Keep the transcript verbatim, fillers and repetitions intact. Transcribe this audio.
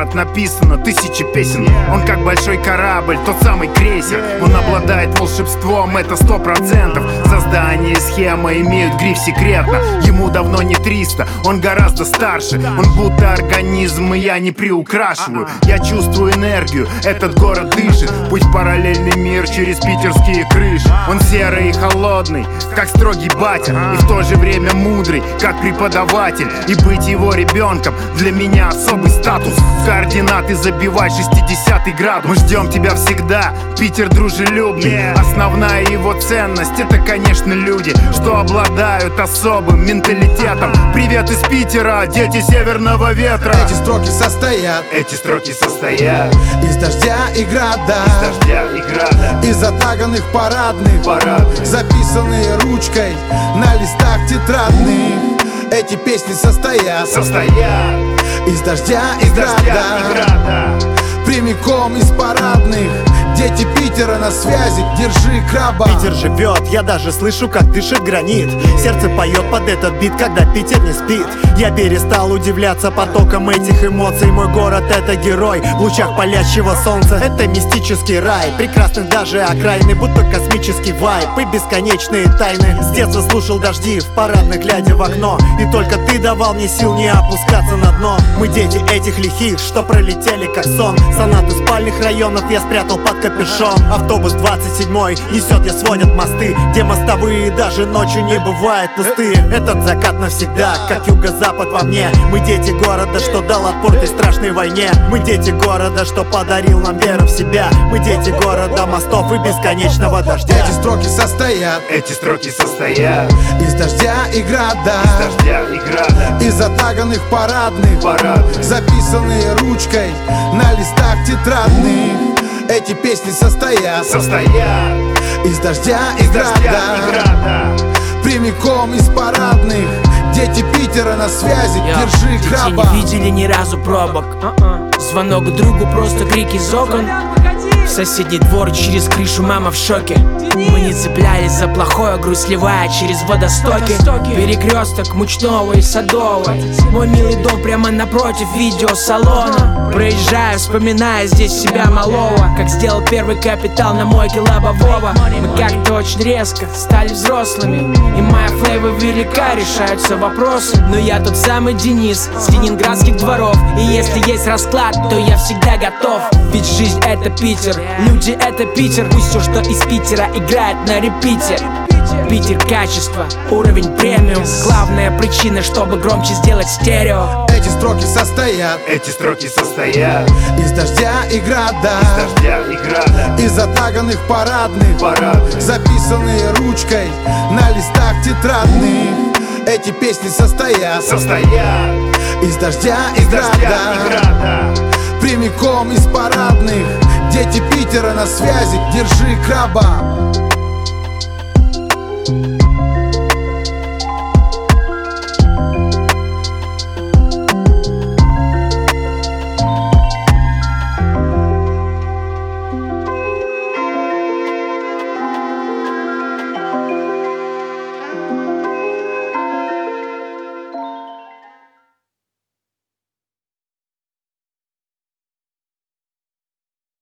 город написано тысячи песен. Он как большой корабль, тот самый крейсер. Он обладает волшебством, это сто процентов. Создание схемы имеют гриф секретно. Ему давно не триста, он гораздо старше. Он будто организм, и я не приукрашиваю. Я чувствую энергию, этот город дышит. Путь в параллельный мир через питерские крыши. Он серый и холодный, как строгий батя, и в то же время мудрый, как преподаватель. И быть его ребенком для меня особый статус. В координаты забивай шестидесятый градус. Мы ждем тебя всегда, Питер дружелюбный. Основная его ценность — это, конечно, люди, что обладают особым менталитетом. Привет из Питера, дети северного ветра. Эти строки состоят, эти строки состоят из дождя и града, из дождя и града, из затаганных парадных, парадных, записанные ручкой на листах тетрадных. Эти песни состоят, состоят из дождя и из града, дождя и града, прямиком из парадных. Дети Питера на связи, держи краба. Питер живет, я даже слышу, как дышит гранит. Сердце поет под этот бит, когда Питер не спит. Я перестал удивляться потоком этих эмоций. Мой город — это герой в лучах палящего солнца. Это мистический рай, прекрасных даже окраины, будто космический вайб и бесконечные тайны. С детства слушал дожди в парадных, глядя в окно, и только ты давал мне сил не опускаться на дно. Мы дети этих лихих, что пролетели как сон. Сонаты спальных районов я спрятал под капюшон. Автобус двадцать седьмой несет, где сводят мосты, где мостовые даже ночью не бывают пустые. Этот закат навсегда, как юго-запад во мне. Мы дети города, что дал отпор той страшной войне. Мы дети города, что подарил нам веру в себя. Мы дети города, мостов и бесконечного дождя. Эти строки состоят, эти строки состоят из дождя и града, из дождя и града, из затаганных парадных, парадных, записанные ручкой на листах тетрадных. Эти песни состоят, состоят из дождя и из града, дождя и града, прямиком из парадных. Дети Питера на связи, Йо, держи дети краба. не видели ни разу пробок. Звонок другу, просто крик из окон. В соседний двор через крышу мама в шоке. Мы не цеплялись за плохое, грудь сливая через водостоки. Перекресток Мучного и Садовой. Мой милый дом прямо напротив видеосалона. Проезжаю, вспоминая здесь себя малого. Как сделал первый капитал на мойке Лобового. Мы как-то очень резко стали взрослыми. И моя флейва велика, решаются вопросы. Но я тот самый Денис с ленинградских дворов. И если есть расклад, то я всегда готов. Ведь жизнь — это Питер, люди — это Питер. Пусть все, что из Питера, играет на репите. Питер — качество, уровень премиум. Главная причина, чтобы громче сделать стерео. Эти строки состоят, эти строки состоят из дождя и града, из дождя и града, из затаганных парадных, парадных, записанные ручкой на листах тетрадных. Эти песни состоят, состоят из дождя и из дождя и града, града, прямиком из парадных. Дети Питера на связи, держи краба.